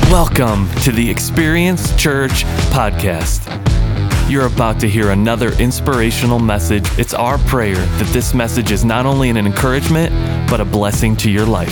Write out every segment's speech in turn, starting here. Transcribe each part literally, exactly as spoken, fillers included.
Welcome to the Experience Church podcast. You're about to hear another inspirational message. It's our prayer that this message is not only an encouragement, but a blessing to your life.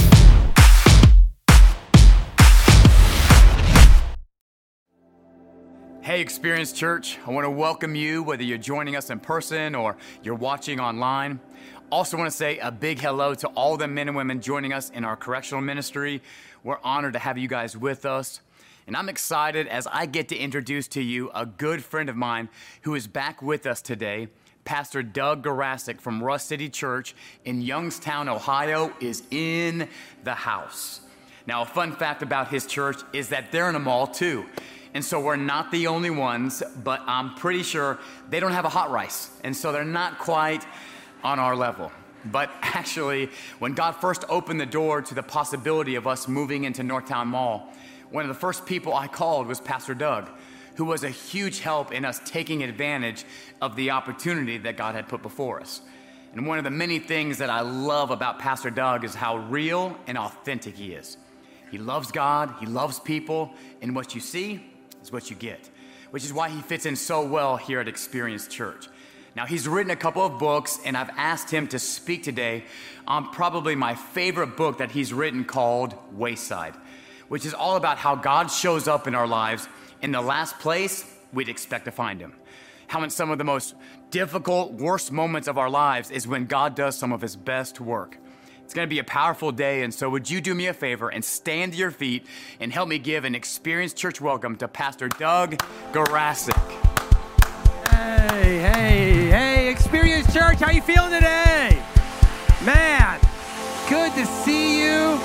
Hey, Experience Church. I want to welcome you, whether you're joining us in person or you're watching online. Also want to say a big hello to all the men and women joining us in our correctional ministry. We're honored to have you guys with us. And I'm excited as I get to introduce to you a good friend of mine who is back with us today. Pastor Doug Garasik from Rust City Church in Youngstown, Ohio is in the house. Now, a fun fact about his church is that they're in a mall too. And so we're not the only ones, but I'm pretty sure they don't have a hot rice. And so they're not quite on our level. But actually, when God first opened the door to the possibility of us moving into Northtown Mall, one of the first people I called was Pastor Doug, who was a huge help in us taking advantage of the opportunity that God had put before us. And one of the many things that I love about Pastor Doug is how real and authentic he is. He loves God, he loves people, and what you see is what you get, which is why he fits in so well here at Experience Church. Now, he's written a couple of books, and I've asked him to speak today on probably my favorite book that he's written called Wayside, which is all about how God shows up in our lives in the last place we'd expect to find him. How in some of the most difficult, worst moments of our lives is when God does some of his best work. It's going to be a powerful day, and so would you do me a favor and stand to your feet and help me give an Experience Church welcome to Pastor Doug Garasik. Hey, hey, hey, Experience Church, how you feeling today? Man, good to see you.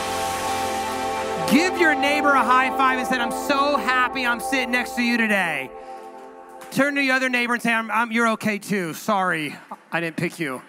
Give your neighbor a high five and say, I'm so happy I'm sitting next to you today. Turn to your other neighbor and say, I'm, I'm, you're okay too. Sorry, I didn't pick you.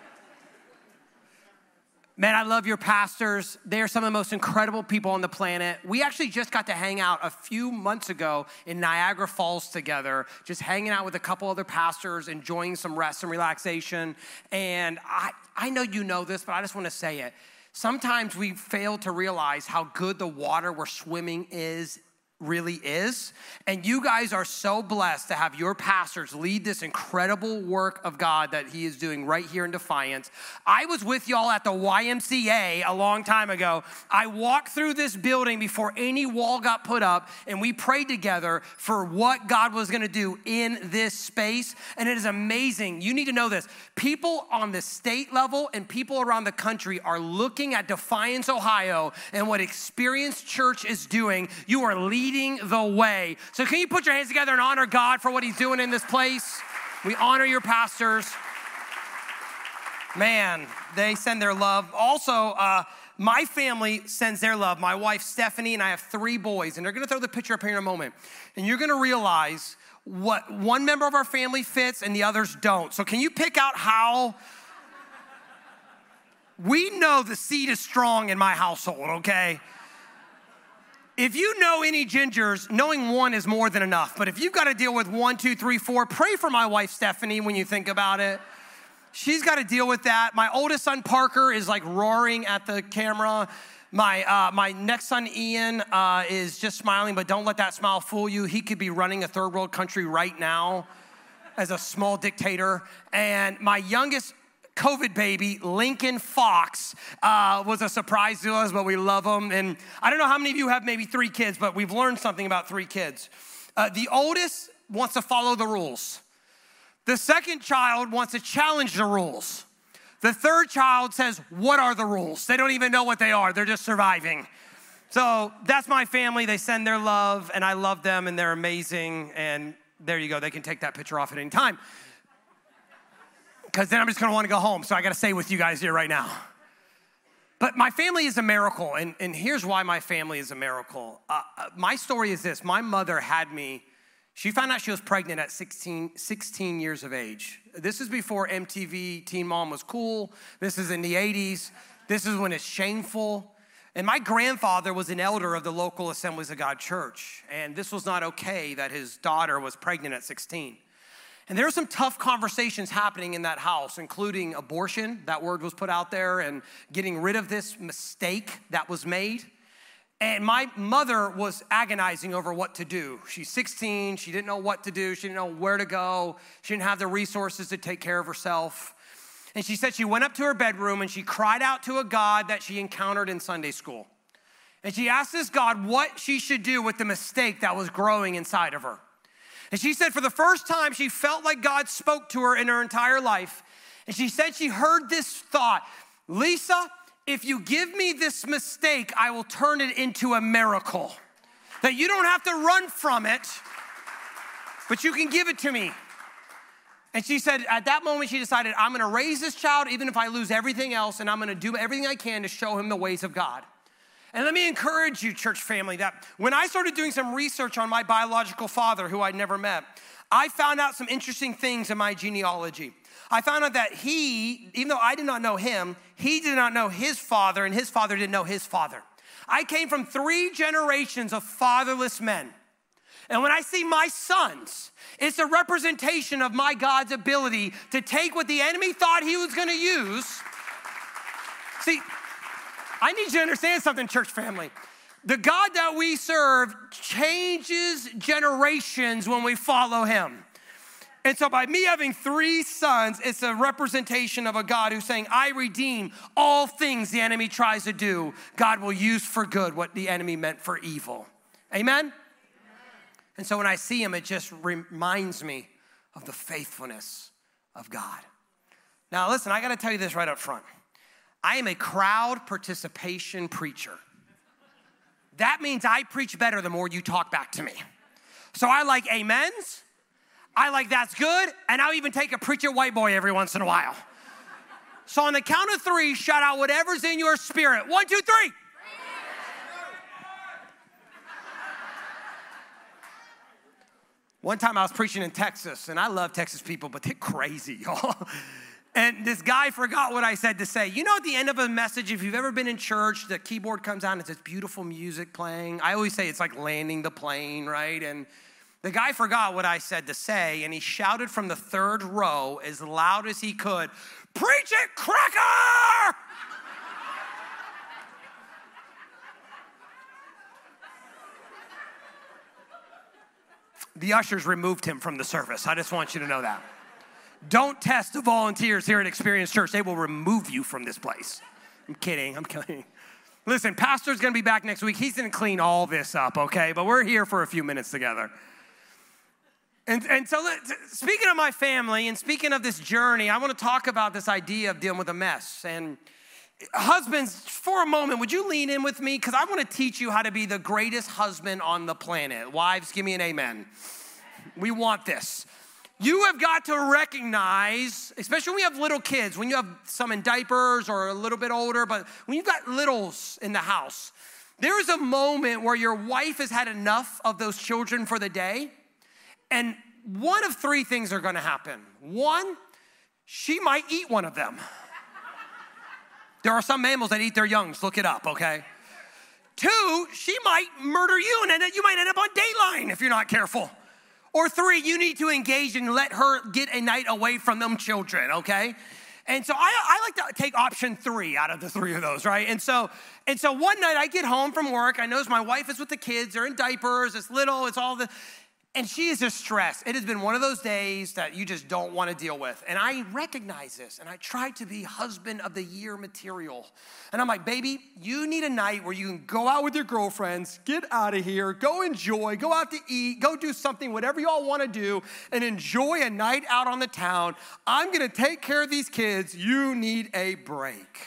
Man, I love your pastors. They are some of the most incredible people on the planet. We actually just got to hang out a few months ago in Niagara Falls together, just hanging out with a couple other pastors, enjoying some rest and relaxation. And I, I know you know this, but I just want to say it. Sometimes we fail to realize how good the water we're swimming is really is. And you guys are so blessed to have your pastors lead this incredible work of God that he is doing right here in Defiance. I was with y'all at the Y M C A a long time ago. I walked through this building before any wall got put up, and we prayed together for what God was gonna do in this space. And it is amazing. You need to know this. People on the state level and people around the country are looking at Defiance, Ohio, and what Experience Church is doing. You are leading the way. So can you put your hands together and honor God for what he's doing in this place? We honor your pastors. Man, they send their love. Also, uh, my family sends their love. My wife, Stephanie, and I have three boys, and they're going to throw the picture up here in a moment. And you're going to realize what one member of our family fits and the others don't. So can you pick out how? We know the seed is strong in my household, okay? If you know any gingers, knowing one is more than enough. But if you've got to deal with one, two, three, four, pray for my wife, Stephanie, when you think about it. She's got to deal with that. My oldest son, Parker, is like roaring at the camera. My uh, my next son, Ian, uh, is just smiling, but don't let that smile fool you. He could be running a third world country right now as a small dictator. And my youngest COVID baby, Lincoln Fox, uh, was a surprise to us, but we love him. And I don't know how many of you have maybe three kids, but we've learned something about three kids. Uh, the oldest wants to follow the rules. The second child wants to challenge the rules. The third child says, what are the rules? They don't even know what they are. They're just surviving. So that's my family. They send their love, and I love them, and they're amazing. And there you go. They can take that picture off at any time, because then I'm just gonna wanna go home, so I gotta stay with you guys here right now. But my family is a miracle, and, and here's why my family is a miracle. Uh, my story is this. My mother had me, she found out she was pregnant at sixteen, sixteen years of age. This is before M T V Teen Mom was cool. This is in the eighties. This is when it's shameful. And my grandfather was an elder of the local Assemblies of God church, and this was not okay that his daughter was pregnant at sixteen. And there were some tough conversations happening in that house, including abortion. That word was put out there, and getting rid of this mistake that was made. And my mother was agonizing over what to do. She's sixteen, she didn't know what to do, she didn't know where to go, she didn't have the resources to take care of herself. And she said she went up to her bedroom and she cried out to a God that she encountered in Sunday school. And she asked this God what she should do with the mistake that was growing inside of her. And she said for the first time, she felt like God spoke to her in her entire life. And she said she heard this thought, Lisa, if you give me this mistake, I will turn it into a miracle. That you don't have to run from it, but you can give it to me. And she said, at that moment, she decided, I'm gonna raise this child even if I lose everything else, and I'm gonna do everything I can to show him the ways of God. And let me encourage you, church family, that when I started doing some research on my biological father, who I'd never met, I found out some interesting things in my genealogy. I found out that he, even though I did not know him, he did not know his father, and his father didn't know his father. I came from three generations of fatherless men. And when I see my sons, it's a representation of my God's ability to take what the enemy thought he was gonna use. See, I need you to understand something, church family. The God that we serve changes generations when we follow him. And so by me having three sons, it's a representation of a God who's saying, I redeem all things the enemy tries to do. God will use for good what the enemy meant for evil. Amen? And so when I see him, it just reminds me of the faithfulness of God. Now listen, I gotta tell you this right up front. I am a crowd participation preacher. That means I preach better the more you talk back to me. So I like amens, I like that's good, and I'll even take a preacher white boy every once in a while. So on the count of three, shout out whatever's in your spirit. One, two, three. One time I was preaching in Texas, and I love Texas people, but they're crazy, y'all. And this guy forgot what I said to say. You know, at the end of a message, if you've ever been in church, the keyboard comes out and it's this beautiful music playing. I always say it's like landing the plane, right? And the guy forgot what I said to say, and he shouted from the third row as loud as he could, "Preach it, cracker!" The ushers removed him from the service. I just want you to know that. Don't test the volunteers here at Experience Church. They will remove you from this place. I'm kidding, I'm kidding. Listen, Pastor's gonna be back next week. He's gonna clean all this up, okay? But we're here for a few minutes together. And, and so speaking of my family and speaking of this journey, I wanna talk about this idea of dealing with a mess. And husbands, for a moment, would you lean in with me? Because I wanna teach you how to be the greatest husband on the planet. Wives, give me an amen. We want this. You have got to recognize, especially when you have little kids, when you have some in diapers or a little bit older, but when you've got littles in the house, there is a moment where your wife has had enough of those children for the day, and one of three things are gonna happen. One, she might eat one of them. There are some mammals that eat their youngs, look it up, okay? Two, she might murder you, and then you might end up on Dateline if you're not careful. Or three, you need to engage and let her get a night away from them children, okay? And so I, I like to take option three out of the three of those, right? And so, and so one night I get home from work, I notice my wife is with the kids, they're in diapers, it's little, it's all the, and she is just stressed. It has been one of those days that you just don't want to deal with. And I recognize this, and I try to be husband of the year material. And I'm like, baby, you need a night where you can go out with your girlfriends, get out of here, go enjoy, go out to eat, go do something, whatever y'all want to do, and enjoy a night out on the town. I'm going to take care of these kids. You need a break.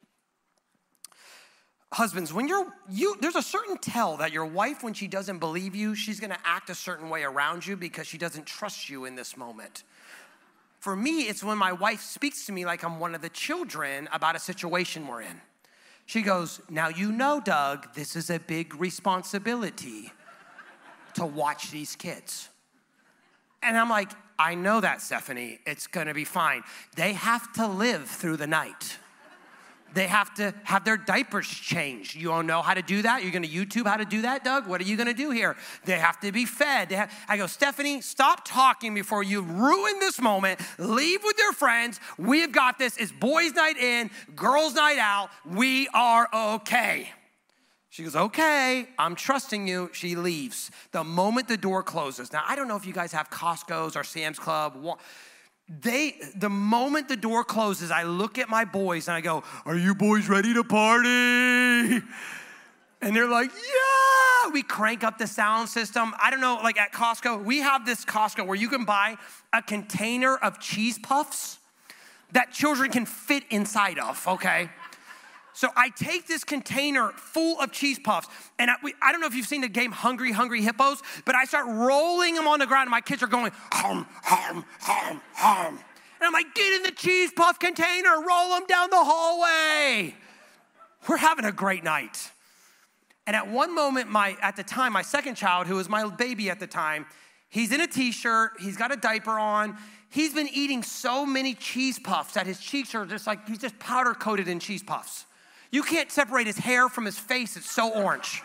Husbands, when you're, you, there's a certain tell that your wife, when she doesn't believe you, she's gonna act a certain way around you because she doesn't trust you in this moment. For me, it's when my wife speaks to me like I'm one of the children about a situation we're in. She goes, now you know, Doug, this is a big responsibility to watch these kids. And I'm like, I know that, Stephanie, it's gonna be fine. They have to live through the night. They have to have their diapers changed. You don't know how to do that? You're gonna YouTube how to do that, Doug? What are you gonna do here? They have to be fed. They have, I go, Stephanie, stop talking before you ruin this moment. Leave with your friends. We have got this. It's boys' night in, girls' night out. We are okay. She goes, okay, I'm trusting you. She leaves. The moment the door closes. Now, I don't know if you guys have Costco's or Sam's Club. They, the moment the door closes, I look at my boys and I go, are you boys ready to party? And they're like, yeah. We crank up the sound system. I don't know, like at Costco, we have this Costco where you can buy a container of cheese puffs that children can fit inside of, okay? So I take this container full of cheese puffs, and I, we, I don't know if you've seen the game Hungry, Hungry Hippos, but I start rolling them on the ground, and my kids are going, hum, hum, hum, hum. And I'm like, get in the cheese puff container, roll them down the hallway. We're having a great night. And at one moment, my at the time, my second child, who was my baby at the time, he's in a t-shirt, he's got a diaper on, he's been eating so many cheese puffs that his cheeks are just like, he's just powder coated in cheese puffs. You can't separate his hair from his face. It's so orange.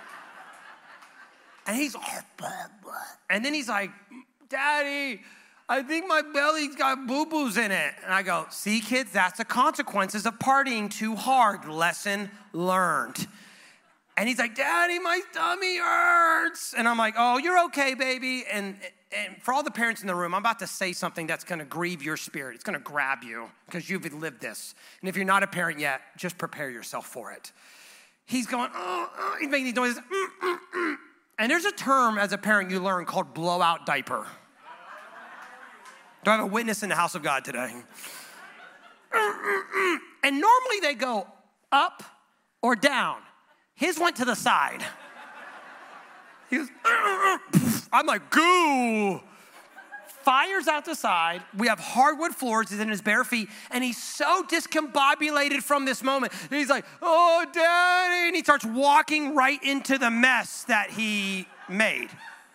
And he's, and then he's like, Daddy, I think my belly's got boo-boos in it. And I go, see, kids, that's the consequences of partying too hard. Lesson learned. And he's like, Daddy, my tummy hurts. And I'm like, oh, you're okay, baby. And And for all the parents in the room, I'm about to say something that's going to grieve your spirit. It's going to grab you because you've lived this. And if you're not a parent yet, just prepare yourself for it. He's going, oh, oh. He's making these noises. Mm, mm, mm. And there's a term as a parent you learn called blowout diaper. Do I have a witness in the house of God today? Mm, mm, mm. And normally they go up or down. His went to the side. He goes, I'm like, goo. Fires out the side. We have hardwood floors. He's in his bare feet. And he's so discombobulated from this moment. He's like, oh, Daddy. And he starts walking right into the mess that he made.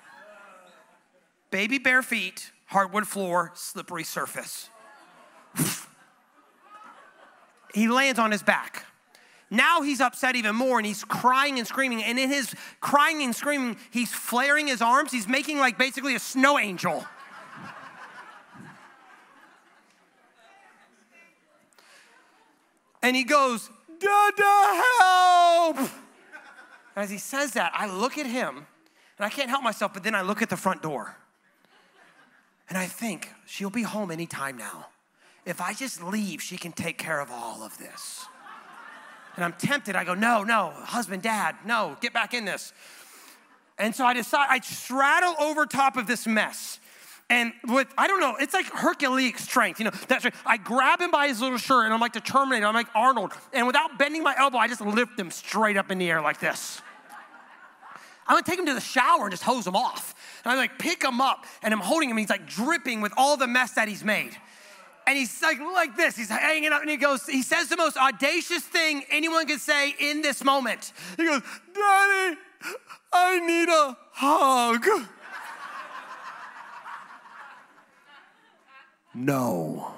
Baby bare feet, hardwood floor, slippery surface. He lands on his back. Now he's upset even more, and he's crying and screaming. And in his crying and screaming, he's flaring his arms. He's making like basically a snow angel. And he goes, Dada, help! As he says that, I look at him, and I can't help myself, but then I look at the front door. And I think, she'll be home anytime now. If I just leave, she can take care of all of this. And I'm tempted. I go, no, no, husband, dad, no, get back in this. And so I decide, I straddle over top of this mess. And with, I don't know, it's like Herculean strength. You know, that's right. I grab him by his little shirt, and I'm like the Terminator. I'm like Arnold. And without bending my elbow, I just lift him straight up in the air like this. I'm gonna take him to the shower and just hose him off. And I like pick him up, and I'm holding him, and he's like dripping with all the mess that he's made. And he's like, like this, he's hanging up, and he goes, he says the most audacious thing anyone could say in this moment. He goes, Daddy, I need a hug. No.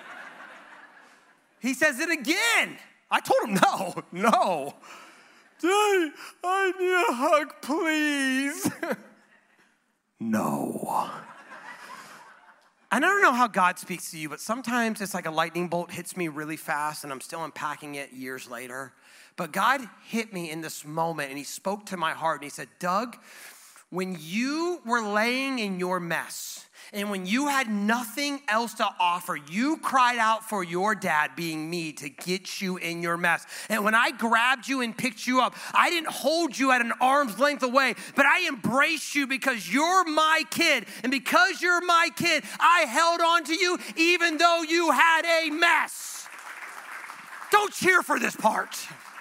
He says it again. I told him no, no. Daddy, I need a hug, please. No. And I don't know how God speaks to you, but sometimes it's like a lightning bolt hits me really fast and I'm still unpacking it years later. But God hit me in this moment and he spoke to my heart and he said, Doug, when you were laying in your mess and when you had nothing else to offer, you cried out for your dad, being me, to get you in your mess. And when I grabbed you and picked you up, I didn't hold you at an arm's length away, but I embraced you because you're my kid. And because you're my kid, I held on to you even though you had a mess. Don't cheer for this part.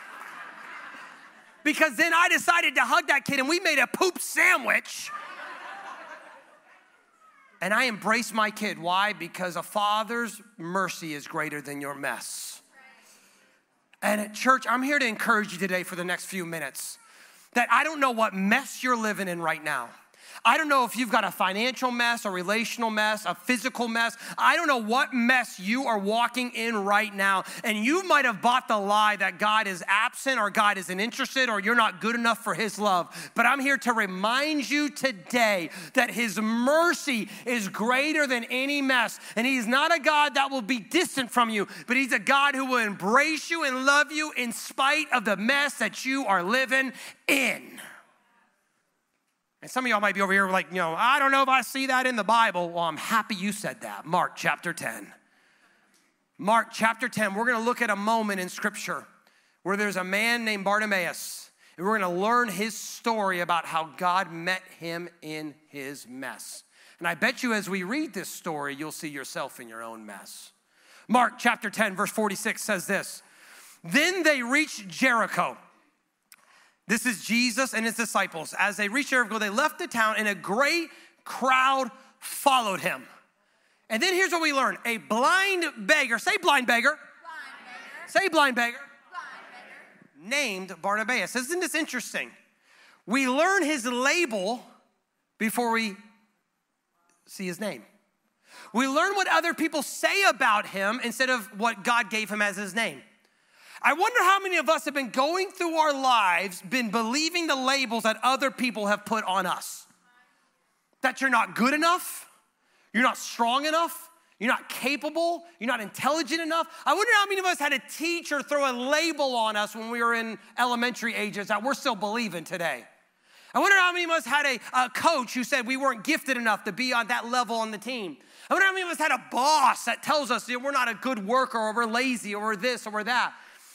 Because then I decided to hug that kid and we made a poop sandwich. And I embrace my kid. Why? Because a father's mercy is greater than your mess. And at church, I'm here to encourage you today for the next few minutes that I don't know what mess you're living in right now. I don't know if you've got a financial mess, a relational mess, a physical mess. I don't know what mess you are walking in right now. And you might have bought the lie that God is absent or God isn't interested or you're not good enough for his love. But I'm here to remind you today that his mercy is greater than any mess. And he's not a God that will be distant from you, but he's a God who will embrace you and love you in spite of the mess that you are living in. And some of y'all might be over here like, you know, I don't know if I see that in the Bible. Well, I'm happy you said that. Mark chapter ten. Mark chapter ten, we're going to look at a moment in Scripture where there's a man named Bartimaeus. And we're going to learn his story about how God met him in his mess. And I bet you as we read this story, you'll see yourself in your own mess. Mark chapter ten, verse forty-six says this. Then they reached Jericho. This is Jesus and his disciples. As they reached Jericho, they left the town and a great crowd followed him. And then here's what we learn. A blind beggar, say blind beggar. Blind beggar. Say blind beggar. Blind beggar. Named Bartimaeus. Isn't this interesting? We learn his label before we see his name. We learn what other people say about him instead of what God gave him as his name. I wonder how many of us have been going through our lives, been believing the labels that other people have put on us. That you're not good enough, you're not strong enough, you're not capable, you're not intelligent enough. I wonder how many of us had a teacher throw a label on us when we were in elementary ages that we're still believing today. I wonder how many of us had a, a coach who said we weren't gifted enough to be on that level on the team. I wonder how many of us had a boss that tells us that we're not a good worker or we're lazy or we're this or we're that.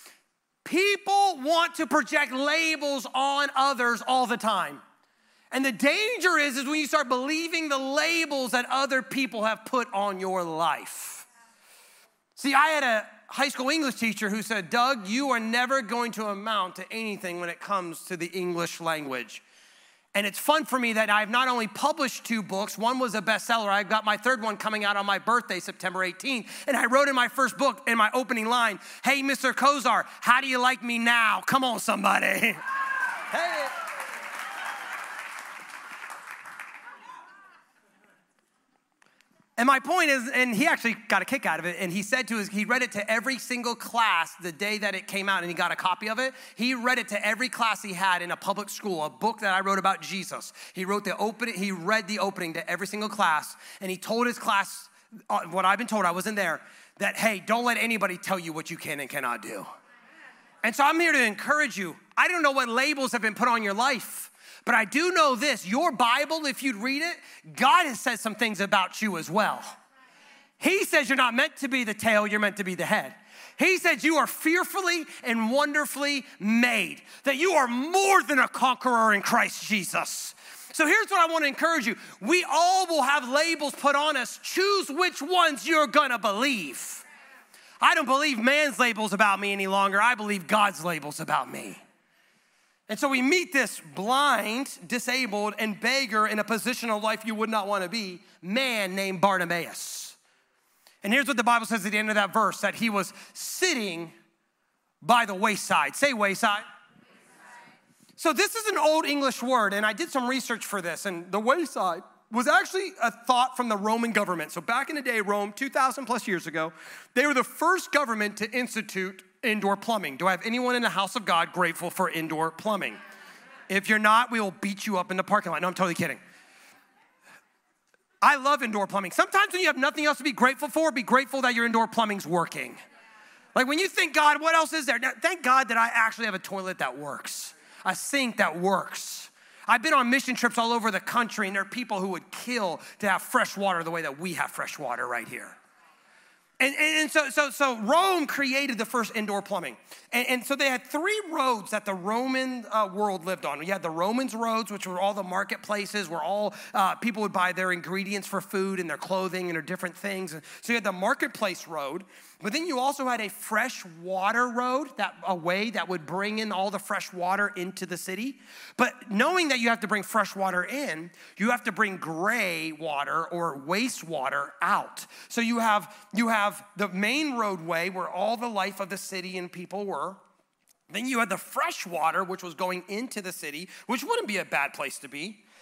People want to project labels on others all the time. And the danger is, is when you start believing the labels that other people have put on your life. See, I had a high school English teacher who said, Doug, you are never going to amount to anything when it comes to the English language. And it's fun for me that I've not only published two books, one was a bestseller, I've got my third one coming out on my birthday, September eighteenth, and I wrote in my first book, in my opening line, hey, Mister Kozar, how do you like me now? Come on, somebody. Hey. And my point is, and he actually got a kick out of it, and he said to his, he read it to every single class the day that it came out, and he got a copy of it. He read it to every class he had in a public school, a book that I wrote about Jesus. He wrote the opening, he read the opening to every single class, and he told his class, uh, what I've been told, I wasn't there, that, hey, don't let anybody tell you what you can and cannot do. And so I'm here to encourage you. I don't know what labels have been put on your life, but I do know this, your Bible, if you'd read it, God has said some things about you as well. He says you're not meant to be the tail, you're meant to be the head. He said you are fearfully and wonderfully made, that you are more than a conqueror in Christ Jesus. So here's what I want to encourage you. We all will have labels put on us. Choose which ones you're gonna believe. I don't believe man's labels about me any longer. I believe God's labels about me. And so we meet this blind, disabled, and beggar in a position of life you would not want to be, man named Bartimaeus. And here's what the Bible says at the end of that verse, that he was sitting by the wayside. Say wayside. Wayside. So this is an old English word, and I did some research for this, and the wayside was actually a thought from the Roman government. So back in the day, Rome, two thousand plus years ago, they were the first government to institute indoor plumbing. Do I have anyone in the house of God grateful for indoor plumbing? If you're not, we will beat you up in the parking lot. No, I'm totally kidding. I love indoor plumbing. Sometimes when you have nothing else to be grateful for, be grateful that your indoor plumbing's working. Like when you think, God, what else is there? Now, thank God that I actually have a toilet that works, a sink that works. I've been on mission trips all over the country, and there are people who would kill to have fresh water the way that we have fresh water right here. And, and, and so, so, so Rome created the first indoor plumbing. And, and so they had three roads that the Roman uh, world lived on. You had the Romans roads, which were all the marketplaces where all uh, people would buy their ingredients for food and their clothing and their different things. And so you had the marketplace road, but then you also had a fresh water road, that a way that would bring in all the fresh water into the city. But knowing that you have to bring fresh water in, you have to bring gray water or wastewater out. So you have, you have the main roadway where all the life of the city and people were. Then you had the fresh water, which was going into the city, which wouldn't be a bad place to be.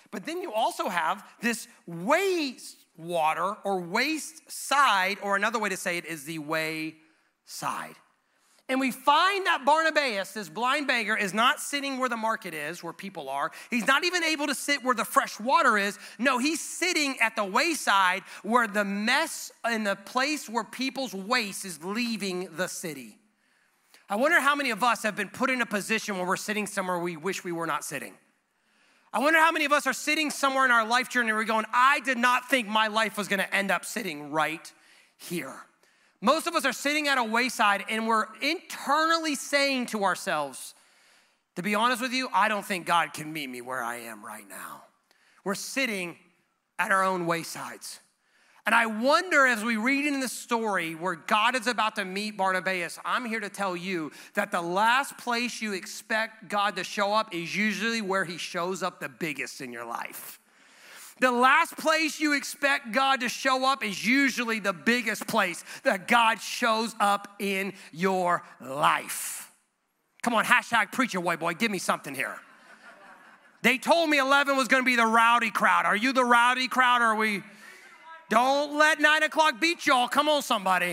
But then you also have this wastewater or waste side, or another way to say it is the wayside. And we find that Barnabas, this blind beggar, is not sitting where the market is, where people are. He's not even able to sit where the fresh water is. No, he's sitting at the wayside where the mess and the place where people's waste is leaving the city. I wonder how many of us have been put in a position where we're sitting somewhere we wish we were not sitting. I wonder how many of us are sitting somewhere in our life journey where we're going, I did not think my life was gonna end up sitting right here. Most of us are sitting at a wayside and we're internally saying to ourselves, to be honest with you, I don't think God can meet me where I am right now. We're sitting at our own waysides. And I wonder, as we read in the story where God is about to meet Barnabas, I'm here to tell you that the last place you expect God to show up is usually where he shows up the biggest in your life. The last place you expect God to show up is usually the biggest place that God shows up in your life. Come on, hashtag preacher white boy, give me something here. They told me eleven was gonna be the rowdy crowd. Are you the rowdy crowd or are we? Don't let nine o'clock beat y'all. Come on, somebody.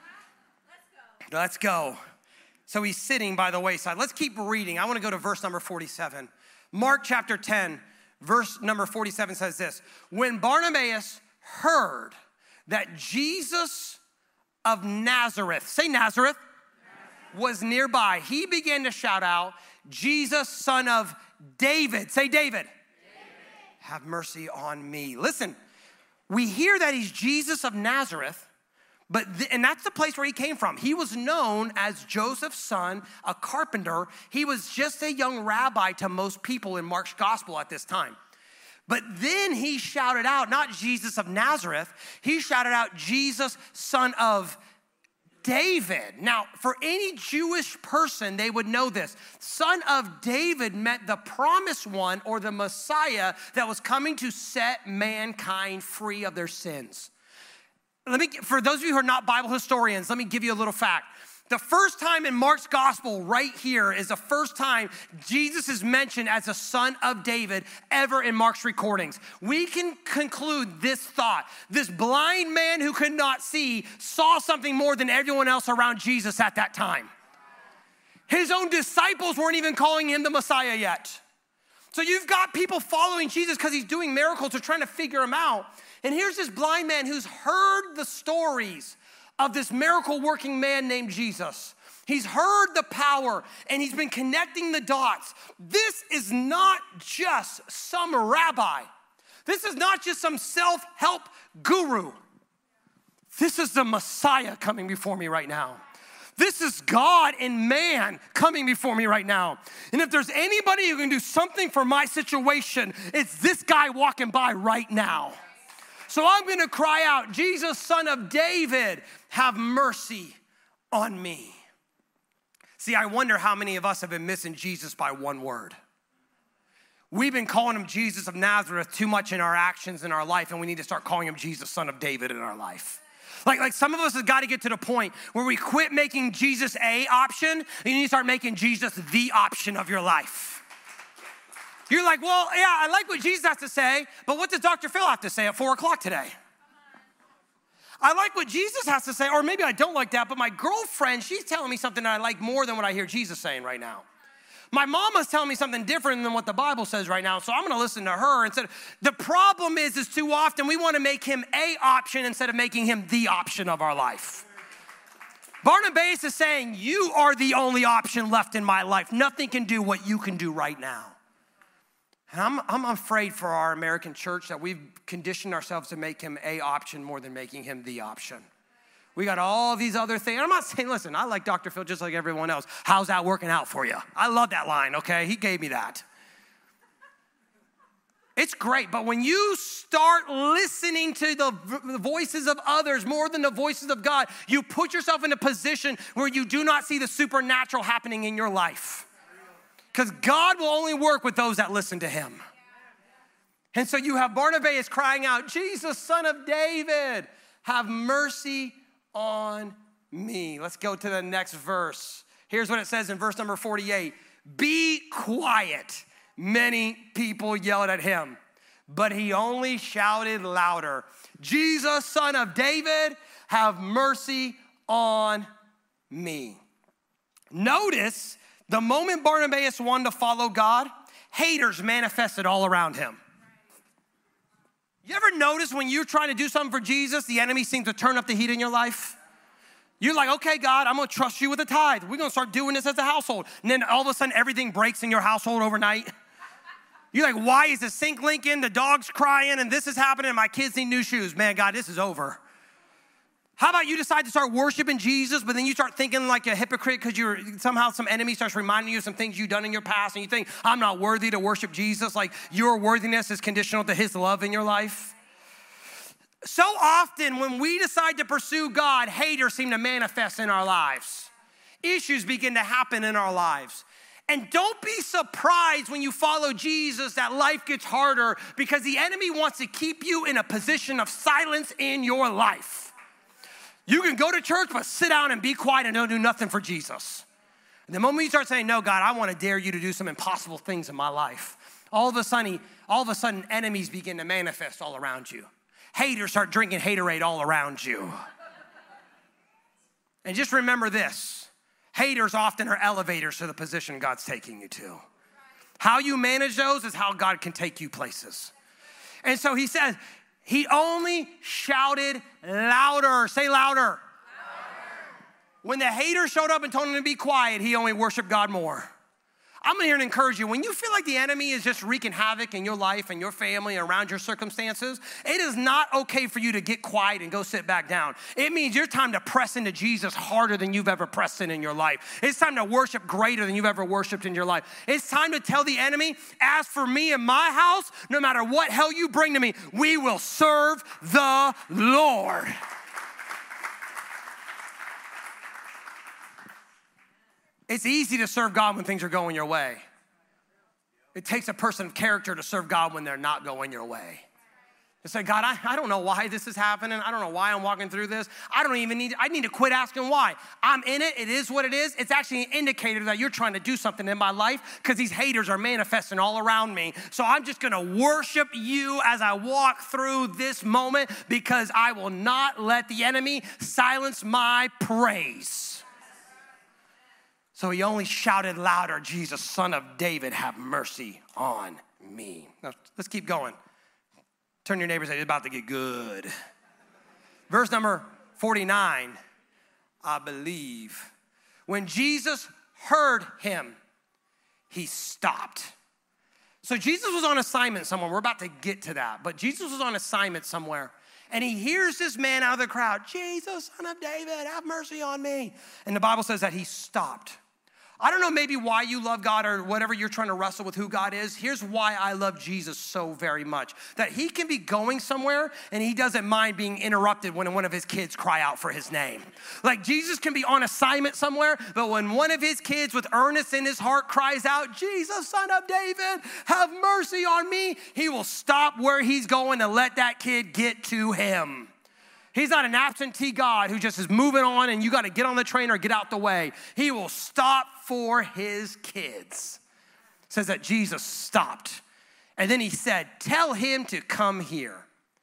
Let's go. Let's go. So he's sitting by the wayside. Let's keep reading. I wanna go to verse number forty-seven. Mark chapter ten. Verse number forty-seven says this, when Barnabas heard that Jesus of Nazareth, say Nazareth, Nazareth, was nearby, he began to shout out, Jesus, son of David, say David, David, have mercy on me. Listen, we hear that he's Jesus of Nazareth, But th- and that's the place where he came from. He was known as Joseph's son, a carpenter. He was just a young rabbi to most people in Mark's gospel at this time. But then he shouted out, not Jesus of Nazareth, he shouted out Jesus, son of David. Now, for any Jewish person, they would know this. Son of David meant the promised one or the Messiah that was coming to set mankind free of their sins. Let me, for those of you who are not Bible historians, let me give you a little fact. The first time in Mark's gospel right here is the first time Jesus is mentioned as a son of David ever in Mark's recordings. We can conclude this thought. This blind man who could not see saw something more than everyone else around Jesus at that time. His own disciples weren't even calling him the Messiah yet. So you've got people following Jesus because he's doing miracles or trying to figure him out. And here's this blind man who's heard the stories of this miracle working man named Jesus. He's heard the power and he's been connecting the dots. This is not just some rabbi. This is not just some self-help guru. This is the Messiah coming before me right now. This is God and man coming before me right now. And if there's anybody who can do something for my situation, it's this guy walking by right now. So I'm gonna cry out, Jesus, son of David, have mercy on me. See, I wonder how many of us have been missing Jesus by one word. We've been calling him Jesus of Nazareth too much in our actions in our life, and we need to start calling him Jesus, son of David in our life. Like, like some of us have got to get to the point where we quit making Jesus a option, and you need to start making Jesus the option of your life. You're like, well, yeah, I like what Jesus has to say, but what does Doctor Phil have to say at four o'clock today? I like what Jesus has to say, or maybe I don't like that, but my girlfriend, she's telling me something that I like more than what I hear Jesus saying right now. My mama's telling me something different than what the Bible says right now, so I'm gonna listen to her instead. The problem is, is too often we wanna make him a option instead of making him the option of our life. Barnabas is saying, you are the only option left in my life. Nothing can do what you can do right now. And I'm, I'm afraid for our American church that we've conditioned ourselves to make him a option more than making him the option. We got all these other things. I'm not saying, listen, I like Doctor Phil just like everyone else. How's that working out for you? I love that line, okay? He gave me that. It's great, but when you start listening to the, the voices of others more than the voices of God, you put yourself in a position where you do not see the supernatural happening in your life. Because God will only work with those that listen to him. And so you have Barnabas crying out, Jesus, son of David, have mercy on me. Let's go to the next verse. Here's what it says in verse number forty-eight. Be quiet. Many people yelled at him. but he only shouted louder, Jesus, son of David, have mercy on me. Notice the moment Barnabas wanted to follow God, haters manifested all around him. You ever notice when you're trying to do something for Jesus, the enemy seems to turn up the heat in your life? You're like, okay, God, I'm gonna trust you with a tithe. We're gonna start doing this as a household. And then all of a sudden, everything breaks in your household overnight. You're like, why is the sink leaking, the dog's crying, and this is happening, and my kids need new shoes? Man, God, this is over. How about you decide to start worshiping Jesus, but then you start thinking like a hypocrite because you're somehow some enemy starts reminding you of some things you've done in your past, and you think, I'm not worthy to worship Jesus, like your worthiness is conditional to his love in your life? So often when we decide to pursue God, haters seem to manifest in our lives. Issues begin to happen in our lives. And don't be surprised when you follow Jesus that life gets harder, because the enemy wants to keep you in a position of silence in your life. You can go to church, but sit down and be quiet and don't do nothing for Jesus. And the moment you start saying, no, God, I want to dare you to do some impossible things in my life, all of a sudden, all of a sudden, enemies begin to manifest all around you. Haters start drinking haterade all around you. And just remember this, haters often are elevators to the position God's taking you to. How you manage those is how God can take you places. And so he says, he only shouted louder. Say louder. Louder. When the hater showed up and told him to be quiet, he only worshiped God more. I'm here to encourage you. When you feel like the enemy is just wreaking havoc in your life and your family and around your circumstances, it is not okay for you to get quiet and go sit back down. It means your time to press into Jesus harder than you've ever pressed in in your life. It's time to worship greater than you've ever worshiped in your life. It's time to tell the enemy, as for me and my house, no matter what hell you bring to me, we will serve the Lord. It's easy to serve God when things are going your way. It takes a person of character to serve God when they're not going your way. To say, God, I, I don't know why this is happening. I don't know why I'm walking through this. I don't even need, I need to quit asking why. I'm in it. It is what it is. It's actually an indicator that you're trying to do something in my life, because these haters are manifesting all around me. So I'm just going to worship you as I walk through this moment, because I will not let the enemy silence my praise. So he only shouted louder, Jesus, son of David, have mercy on me. Now, let's keep going. Turn to your neighbor and say, it's about to get good. Verse number forty-nine, I believe. When Jesus heard him, he stopped. So Jesus was on assignment somewhere. We're about to get to that. But Jesus was on assignment somewhere. And he hears this man out of the crowd, Jesus, son of David, have mercy on me. And the Bible says that he stopped. I don't know maybe why you love God or whatever you're trying to wrestle with who God is. Here's why I love Jesus so very much. That he can be going somewhere and he doesn't mind being interrupted when one of his kids cry out for his name. Like Jesus can be on assignment somewhere, but when one of his kids with earnest in his heart cries out, Jesus, son of David, have mercy on me, he will stop where he's going and let that kid get to him. He's not an absentee God who just is moving on and you got to get on the train or get out the way. He will stop for his kids. It says that Jesus stopped. And then he said, tell him to come here.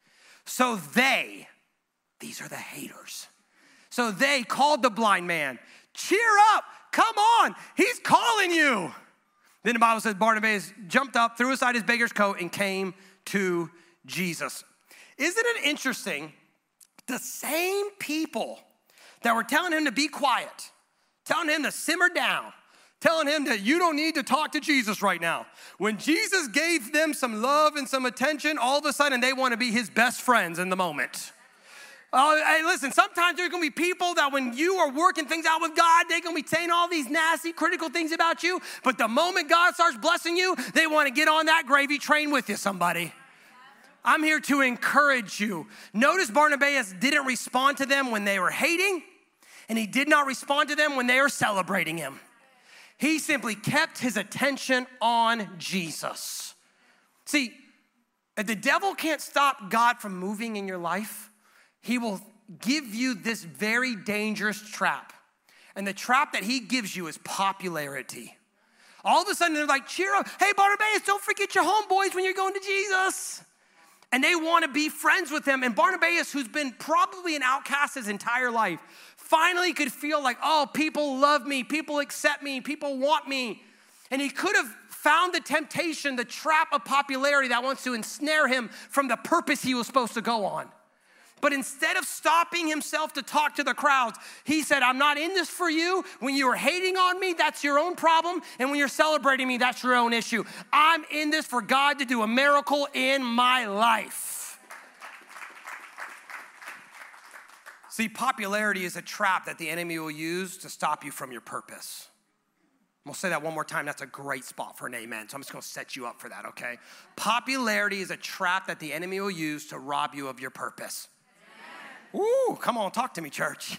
So they, these are the haters. So they called the blind man, cheer up, come on, he's calling you. Then the Bible says Barnabas jumped up, threw aside his beggar's coat, and came to Jesus. Isn't it interesting? The same people that were telling him to be quiet, telling him to simmer down, telling him that you don't need to talk to Jesus right now. When Jesus gave them some love and some attention, all of a sudden they want to be his best friends in the moment. Oh, hey, listen, sometimes there's going to be people that when you are working things out with God, they're going to be saying all these nasty, critical things about you. But the moment God starts blessing you, they want to get on that gravy train with you, somebody. I'm here to encourage you. Notice Barnabas didn't respond to them when they were hating, and he did not respond to them when they were celebrating him. He simply kept his attention on Jesus. See, if the devil can't stop God from moving in your life, he will give you this very dangerous trap. And the trap that he gives you is popularity. All of a sudden, they're like, cheer up. Hey, Barnabas, don't forget your homeboys when you're going to Jesus. And they want to be friends with him. And Barnabas, who's been probably an outcast his entire life, finally could feel like, oh, people love me, people accept me, people want me. And he could have found the temptation, the trap of popularity that wants to ensnare him from the purpose he was supposed to go on. But instead of stopping himself to talk to the crowds, he said, I'm not in this for you. When you are hating on me, that's your own problem. And when you're celebrating me, that's your own issue. I'm in this for God to do a miracle in my life. See, popularity is a trap that the enemy will use to stop you from your purpose. We'll say that one more time. That's a great spot for an amen. So I'm just going to set you up for that, okay? Popularity is a trap that the enemy will use to rob you of your purpose. Ooh, come on, talk to me, church.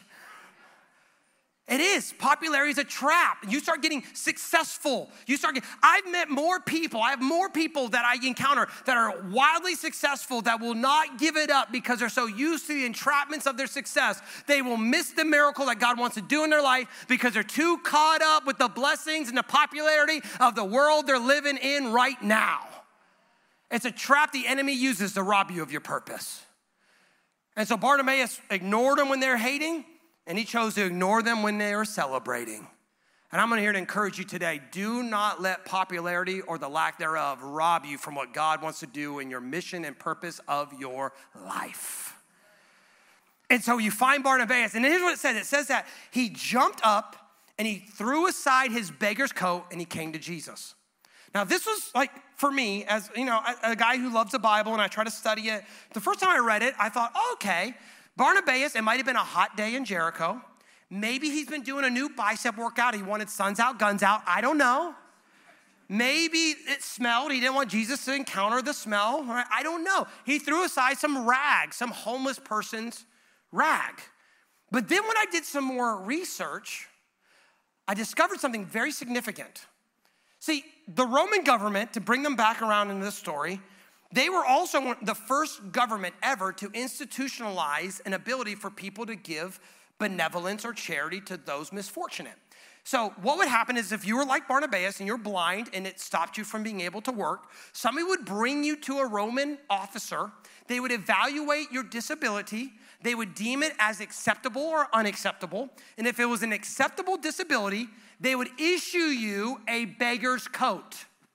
It is. Popularity is a trap. You start getting successful. You start getting, I've met more people. I have more people that I encounter that are wildly successful that will not give it up because they're so used to the entrapments of their success. They will miss the miracle that God wants to do in their life because they're too caught up with the blessings and the popularity of the world they're living in right now. It's a trap the enemy uses to rob you of your purpose. And so Barnabas ignored them when they're hating, and he chose to ignore them when they were celebrating. And I'm here to encourage you today, do not let popularity or the lack thereof rob you from what God wants to do in your mission and purpose of your life. And so you find Barnabas, and here's what it says. It says that he jumped up and he threw aside his beggar's coat and he came to Jesus. Now, this was like, for me, as you know, a, a guy who loves the Bible and I try to study it, the first time I read it, I thought, oh, okay, Barnabas, it might have been a hot day in Jericho. Maybe he's been doing a new bicep workout. He wanted sons out, guns out. I don't know. Maybe it smelled. He didn't want Jesus to encounter the smell. Right? I don't know. He threw aside some rag, some homeless person's rag. But then when I did some more research, I discovered something very significant. See, the Roman government, to bring them back around into this story, they were also the first government ever to institutionalize an ability for people to give benevolence or charity to those misfortunate. So what would happen is if you were like Barnabas and you're blind and it stopped you from being able to work, somebody would bring you to a Roman officer. They would evaluate your disability. They would deem it as acceptable or unacceptable. And if it was an acceptable disability, they would issue you a beggar's coat.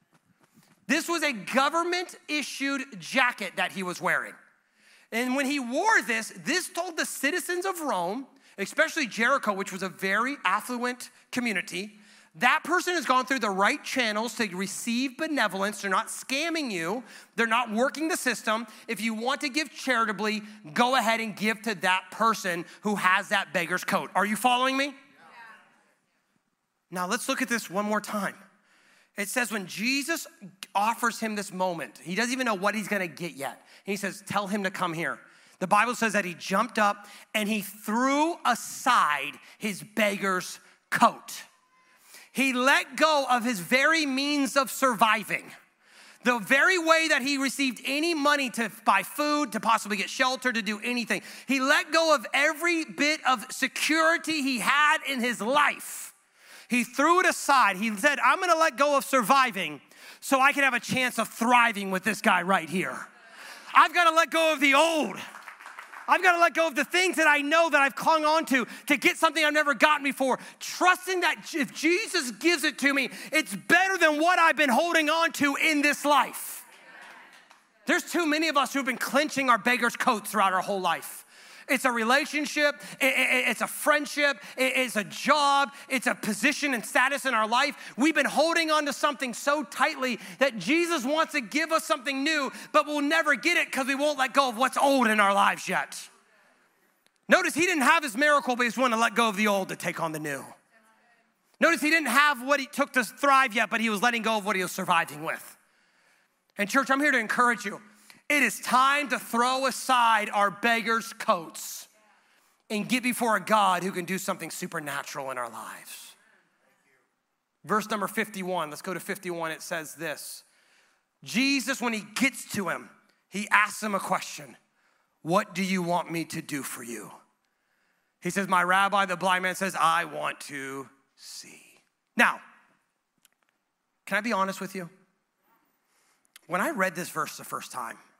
This was a government-issued jacket that he was wearing. And when he wore this, this told the citizens of Rome, especially Jericho, which was a very affluent community, that person has gone through the right channels to receive benevolence. They're not scamming you. They're not working the system. If you want to give charitably, go ahead and give to that person who has that beggar's coat. Are you following me? Yeah. Now let's look at this one more time. It says when Jesus offers him this moment, he doesn't even know what he's gonna get yet. And he says, tell him to come here. The Bible says that he jumped up and he threw aside his beggar's coat. He let go of his very means of surviving. The very way that he received any money to buy food, to possibly get shelter, to do anything. He let go of every bit of security he had in his life. He threw it aside. He said, I'm gonna let go of surviving so I can have a chance of thriving with this guy right here. I've gotta let go of the old. I've got to let go of the things that I know that I've clung on to to get something I've never gotten before. Trusting that if Jesus gives it to me, it's better than what I've been holding on to in this life. There's too many of us who've been clenching our beggar's coats throughout our whole life. It's a relationship, it's a friendship, it's a job, it's a position and status in our life. We've been holding on to something so tightly that Jesus wants to give us something new, but we'll never get it because we won't let go of what's old in our lives yet. Notice he didn't have his miracle, but he's wanting to let go of the old to take on the new. Notice he didn't have what he took to thrive yet, but he was letting go of what he was surviving with. And church, I'm here to encourage you. It is time to throw aside our beggar's coats and get before a God who can do something supernatural in our lives. Verse number fifty-one, let's go to fifty-one. It says this. Jesus, when he gets to him, he asks him a question. What do you want me to do for you? He says, my rabbi, the blind man says, I want to see. Now, can I be honest with you? When I read this verse the first time,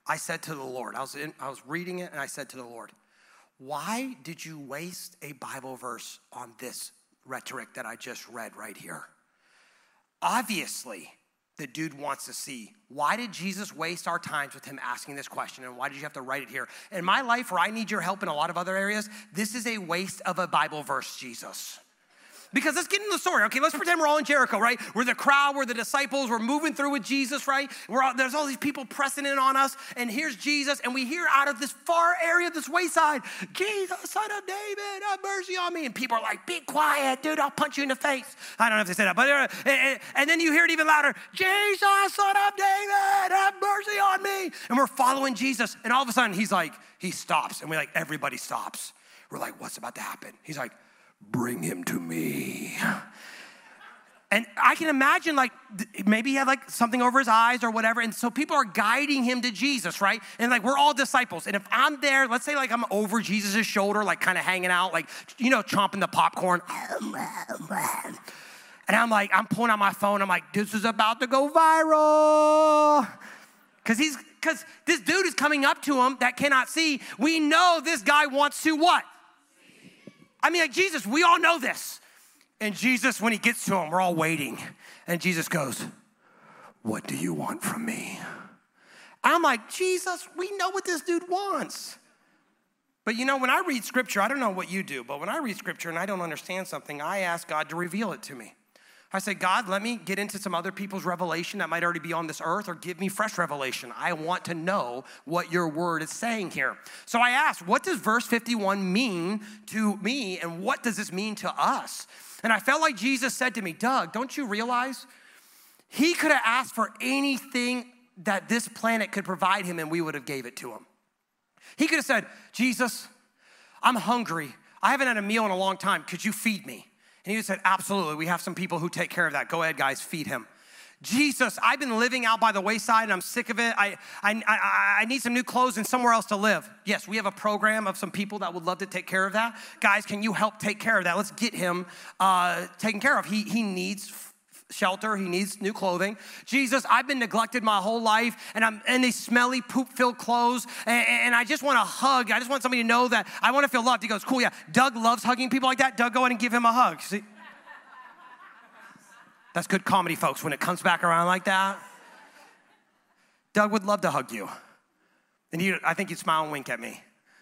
I said to the Lord, I was, in, I was reading it and I said to the Lord, why did you waste a Bible verse on this rhetoric that I just read right here? Obviously, the dude wants to see, why did Jesus waste our times with him asking this question, and why did you have to write it here? In my life, where I need your help in a lot of other areas, this is a waste of a Bible verse, Jesus. Because let's get into the story, okay? Let's pretend we're all in Jericho, right? We're the crowd, we're the disciples, we're moving through with Jesus, right? We're all, there's all these people pressing in on us, and here's Jesus, and we hear out of this far area, this wayside, Jesus, son of David, have mercy on me. And people are like, be quiet, dude, I'll punch you in the face. I don't know if they say that, but uh, and, and then you hear it even louder, Jesus, son of David, have mercy on me. And we're following Jesus, and all of a sudden, he's like, he stops, and we're like, everybody stops. We're like, what's about to happen? He's like, bring him to me. And I can imagine, like, maybe he had like something over his eyes or whatever. And so people are guiding him to Jesus, right? And like, we're all disciples. And if I'm there, let's say like I'm over Jesus' shoulder, like kind of hanging out, like, you know, chomping the popcorn. And I'm like, I'm pulling out my phone. I'm like, this is about to go viral. Because he's, because this dude is coming up to him that cannot see. We know this guy wants to what? I mean, like, Jesus, we all know this. And Jesus, when he gets to him, we're all waiting. And Jesus goes, what do you want from me? I'm like, Jesus, we know what this dude wants. But you know, when I read scripture, I don't know what you do, but when I read scripture and I don't understand something, I ask God to reveal it to me. I say, God, let me get into some other people's revelation that might already be on this earth, or give me fresh revelation. I want to know what your word is saying here. So I asked, what does verse fifty-one mean to me, and what does this mean to us? And I felt like Jesus said to me, Doug, don't you realize he could have asked for anything that this planet could provide him, and we would have gave it to him. He could have said, Jesus, I'm hungry. I haven't had a meal in a long time. Could you feed me? And he said, absolutely. We have some people who take care of that. Go ahead, guys, feed him. Jesus, I've been living out by the wayside and I'm sick of it. I, I, I, I need some new clothes and somewhere else to live. Yes, we have a program of some people that would love to take care of that. Guys, can you help take care of that? Let's get him uh, taken care of. He, he needs shelter. He needs new clothing. Jesus, I've been neglected my whole life, and I'm in these smelly, poop-filled clothes, and, and I just want a hug. I just want somebody to know that I want to feel loved. He goes, cool, yeah. Doug loves hugging people like that. Doug, go ahead and give him a hug. See? That's good comedy, folks, when it comes back around like that. Doug would love to hug you. And he, I think you'd smile and wink at me.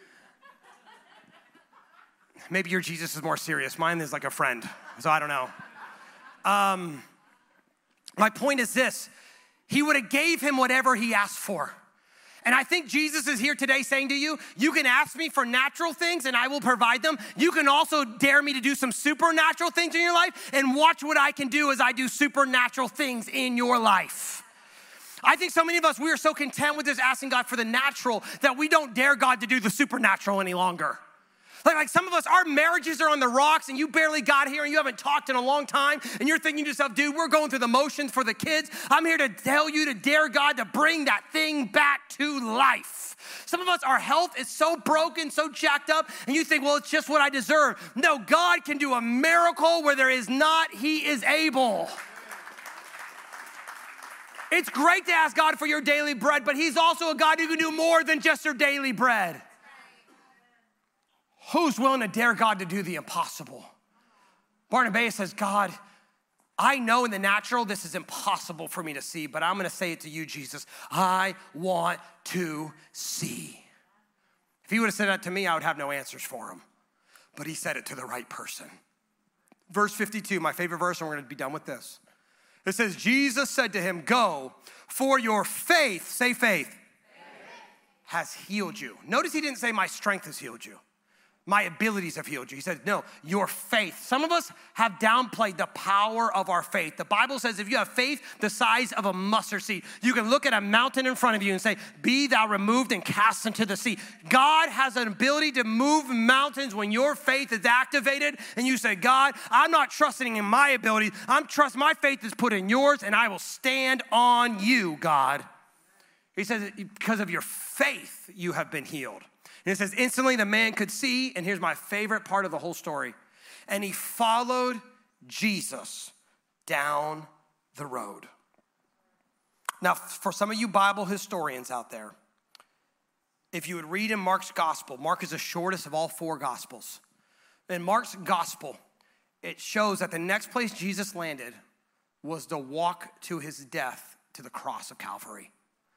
Maybe your Jesus is more serious. Mine is like a friend, so I don't know. Um, my point is this. He would have gave him whatever he asked for. And I think Jesus is here today saying to you, you can ask me for natural things and I will provide them. You can also dare me to do some supernatural things in your life, and watch what I can do as I do supernatural things in your life. I think so many of us, we are so content with just asking God for the natural that we don't dare God to do the supernatural any longer. Like, like some of us, our marriages are on the rocks and you barely got here and you haven't talked in a long time, and you're thinking to yourself, dude, we're going through the motions for the kids. I'm here to tell you to dare God to bring that thing back to life. Some of us, our health is so broken, so jacked up, and you think, well, it's just what I deserve. No, God can do a miracle where there is not. He is able. It's great to ask God for your daily bread, but he's also a God who can do more than just your daily bread. Who's willing to dare God to do the impossible? Barnabas says, God, I know in the natural this is impossible for me to see, but I'm going to say it to you, Jesus. I want to see. If he would have said that to me, I would have no answers for him. But he said it to the right person. Verse fifty-two, my favorite verse, and we're going to be done with this. It says, Jesus said to him, go, for your faith, say faith, faith, has healed you. Notice he didn't say my strength has healed you. My abilities have healed you. He said, no, your faith. Some of us have downplayed the power of our faith. The Bible says if you have faith the size of a mustard seed, you can look at a mountain in front of you and say, be thou removed and cast into the sea. God has an ability to move mountains when your faith is activated and you say, God, I'm not trusting in my ability. I'm trust my faith is put in yours, and I will stand on you, God. He says, because of your faith, you have been healed. And it says, instantly the man could see, and here's my favorite part of the whole story. And he followed Jesus down the road. Now, for some of you Bible historians out there, if you would read in Mark's gospel, Mark is the shortest of all four gospels. In Mark's gospel, it shows that the next place Jesus landed was to walk to his death to the cross of Calvary.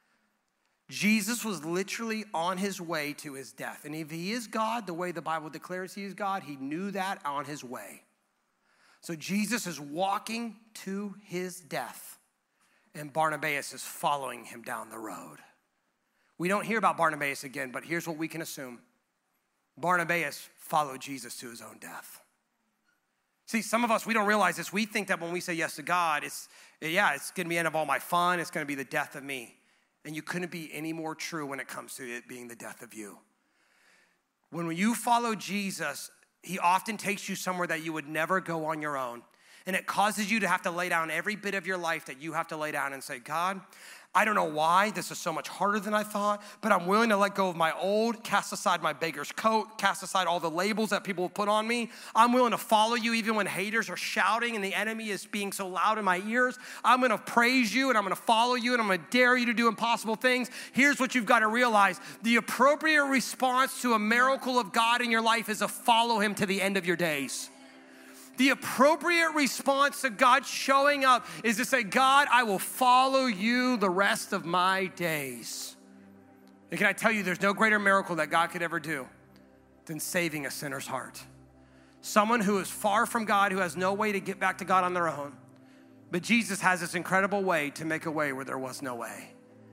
Jesus was literally on his way to his death. And if he is God, the way the Bible declares he is God, he knew that on his way. So Jesus is walking to his death, and Barnabas is following him down the road. We don't hear about Barnabas again, but here's what we can assume. Barnabas followed Jesus to his own death. See, some of us, we don't realize this. We think that when we say yes to God, it's, yeah, it's going to be the end of all my fun. It's going to be the death of me. And you couldn't be any more true when it comes to it being the death of you. When you follow Jesus, he often takes you somewhere that you would never go on your own. And it causes you to have to lay down every bit of your life that you have to lay down and say, God, I don't know why this is so much harder than I thought, but I'm willing to let go of my old, cast aside my beggar's coat, cast aside all the labels that people have put on me. I'm willing to follow you even when haters are shouting and the enemy is being so loud in my ears. I'm going to praise you and I'm going to follow you and I'm going to dare you to do impossible things. Here's what you've got to realize. The appropriate response to a miracle of God in your life is to follow him to the end of your days. The appropriate response to God showing up is to say, God, I will follow you the rest of my days. And can I tell you, there's no greater miracle that God could ever do than saving a sinner's heart. Someone who is far from God, who has no way to get back to God on their own. But Jesus has this incredible way to make a way where there was no way.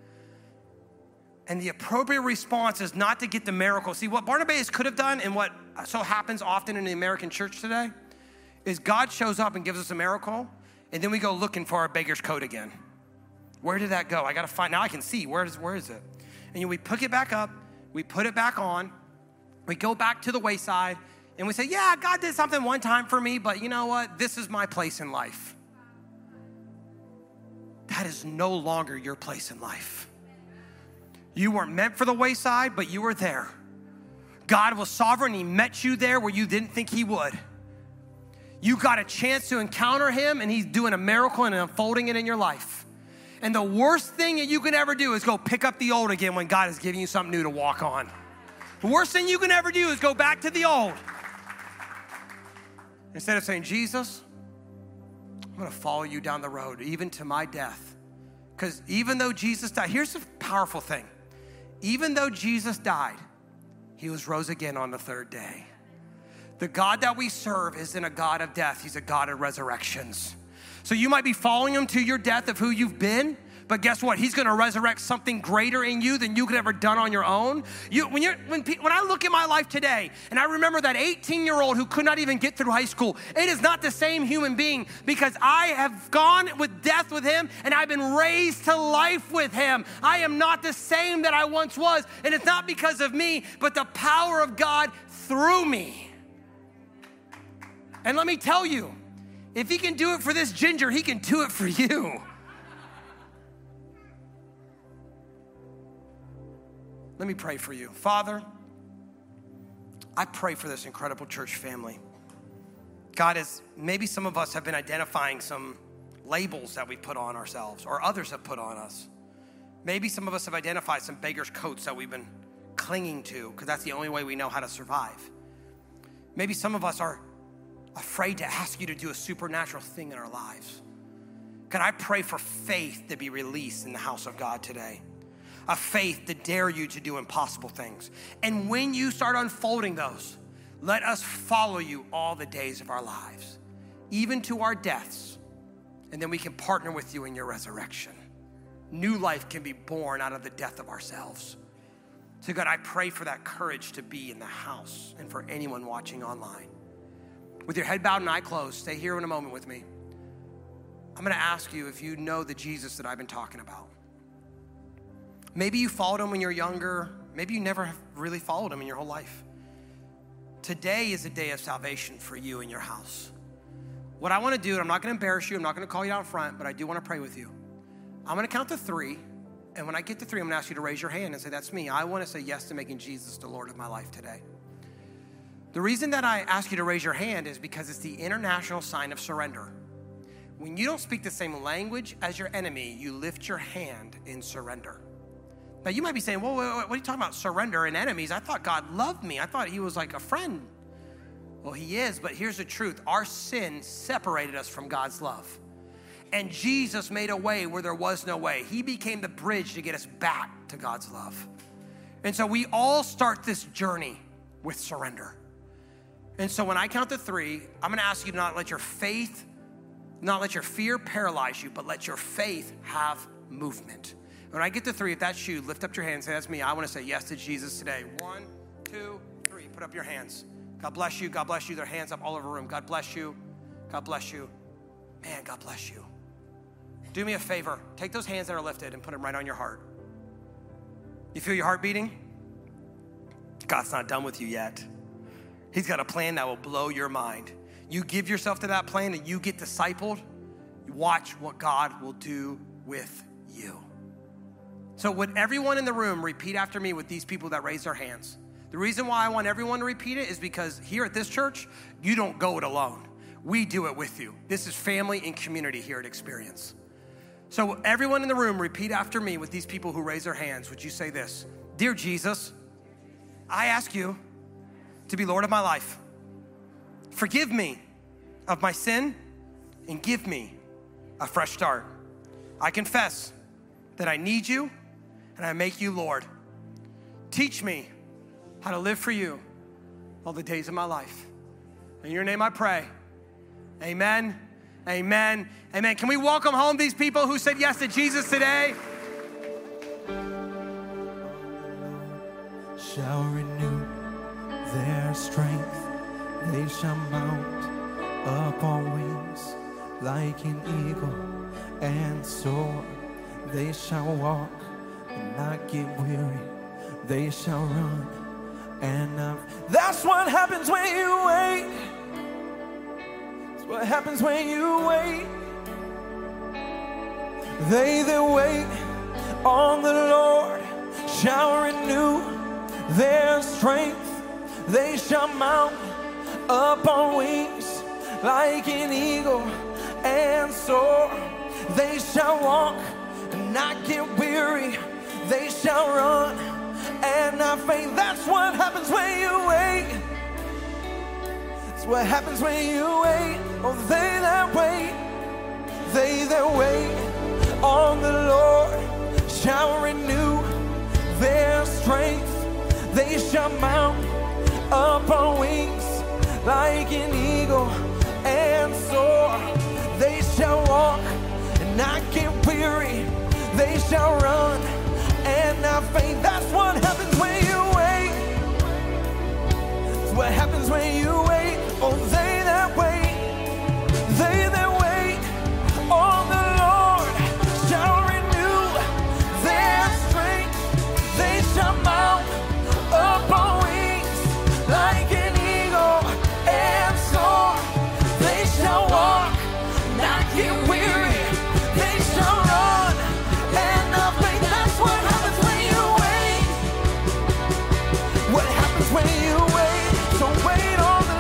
And the appropriate response is not to get the miracle. See, what Barnabas could have done and what so happens often in the American church today is God shows up and gives us a miracle, and then we go looking for our beggar's coat again. Where did that go? I gotta find, now I can see, where is, where is it? And you know, we pick it back up, we put it back on, we go back to the wayside, and we say, yeah, God did something one time for me, but you know what? This is my place in life. That is no longer your place in life. You weren't meant for the wayside, but you were there. God was sovereign, he met you there where you didn't think he would. You got a chance to encounter him, and he's doing a miracle and unfolding it in your life. And the worst thing that you can ever do is go pick up the old again when God is giving you something new to walk on. The worst thing you can ever do is go back to the old. Instead of saying, Jesus, I'm going to follow you down the road, even to my death. Because even though Jesus died, here's the powerful thing. Even though Jesus died, he was rose again on the third day. The God that we serve isn't a God of death. He's a God of resurrections. So you might be following him to your death of who you've been, but guess what? He's going to resurrect something greater in you than you could ever done on your own. You, when, you're, when, when I look at my life today, and I remember that eighteen-year-old who could not even get through high school, it is not the same human being because I have gone with death with him, and I've been raised to life with him. I am not the same that I once was, and it's not because of me, but the power of God through me. And let me tell you, if he can do it for this ginger, he can do it for you. Let me pray for you. Father, I pray for this incredible church family. God, as maybe some of us have been identifying some labels that we put on ourselves or others have put on us. Maybe some of us have identified some beggar's coats that we've been clinging to because that's the only way we know how to survive. Maybe some of us are afraid to ask you to do a supernatural thing in our lives. God, I pray for faith to be released in the house of God today. A faith to dare you to do impossible things. And when you start unfolding those, let us follow you all the days of our lives, even to our deaths. And then we can partner with you in your resurrection. New life can be born out of the death of ourselves. So God, I pray for that courage to be in the house and for anyone watching online. With your head bowed and eye closed, stay here in a moment with me. I'm gonna ask you if you know the Jesus that I've been talking about. Maybe you followed him when you were younger. Maybe you never have really followed him in your whole life. Today is a day of salvation for you in your house. What I wanna do, and I'm not gonna embarrass you, I'm not gonna call you out front, but I do wanna pray with you. I'm gonna count to three, and when I get to three, I'm gonna ask you to raise your hand and say, that's me. I wanna say yes to making Jesus the Lord of my life today. The reason that I ask you to raise your hand is because it's the international sign of surrender. When you don't speak the same language as your enemy, you lift your hand in surrender. Now you might be saying, well, what are you talking about, surrender and enemies? I thought God loved me. I thought he was like a friend. Well, he is, but here's the truth. Our sin separated us from God's love. And Jesus made a way where there was no way. He became the bridge to get us back to God's love. And so we all start this journey with surrender. And so when I count to three, I'm gonna ask you to not let your faith, not let your fear paralyze you, but let your faith have movement. When I get to three, if that's you, lift up your hands, say, that's me. I wanna say yes to Jesus today. One, two, three, put up your hands. God bless you, God bless you. Their hands up all over the room. God bless you, God bless you. Man, God bless you. Do me a favor, take those hands that are lifted and put them right on your heart. You feel your heart beating? God's not done with you yet. He's got a plan that will blow your mind. You give yourself to that plan and you get discipled, watch what God will do with you. So would everyone in the room repeat after me with these people that raise their hands? The reason why I want everyone to repeat it is because here at this church, you don't go it alone. We do it with you. This is family and community here at Experience. So everyone in the room, repeat after me with these people who raise their hands. Would you say this? Dear Jesus, I ask you to be Lord of my life. Forgive me of my sin and give me a fresh start. I confess that I need you and I make you Lord. Teach me how to live for you all the days of my life. In your name I pray. Amen. Amen. Amen. Can we welcome home these people who said yes to Jesus today? Shall renew their strength. They shall mount up on wings like an eagle and soar. They shall walk and not get weary. They shall run and not. That's what happens when you wait. That's what happens when you wait. They that wait on the Lord shall renew their strength. They shall mount up on wings like an eagle and soar. They shall walk and not get weary. They shall run and not faint. That's what happens when you wait. That's what happens when you wait. Oh, they that wait, they that wait on the Lord shall renew their strength. They shall mount up on wings like an eagle and soar. They shall walk and not get weary. They shall run and not faint. That's what happens when you wait. That's what happens when you wait. Oh, they that wait, they that wait on the Lord shall renew their strength. They shall mount up on wings like an eagle and soar. They shall walk, not get weary. They shall run and not faint. That's what happens when you wait. What happens when you wait? So wait on the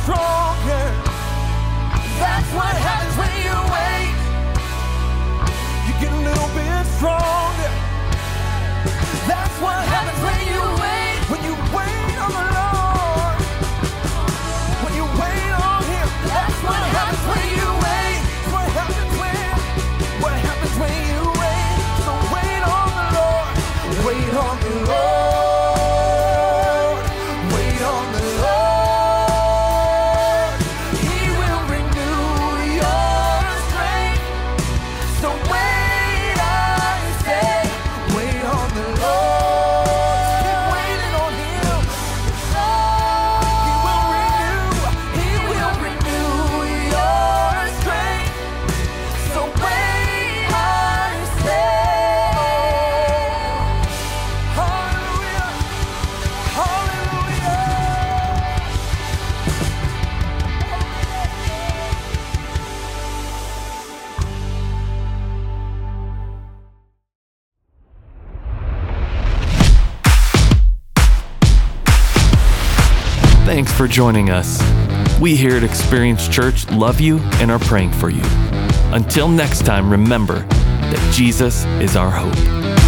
stronger. That's what happens when you wait. You get a little bit stronger. That's what happens when you wait. When you wait on the Lord. When you wait on Him. That's what happens when you wait. What happens when? What happens when you wait? So wait on the Lord. Wait on the Lord. Wait on the Lord. He will renew your strength. So wait, I say, wait on the Lord. Keep waiting on Him. He will renew, He will renew your strength. So wait, I say, hallelujah, hallelujah. Thanks for joining us. We here at Experience Church love you and are praying for you. Until next time, remember that Jesus is our hope.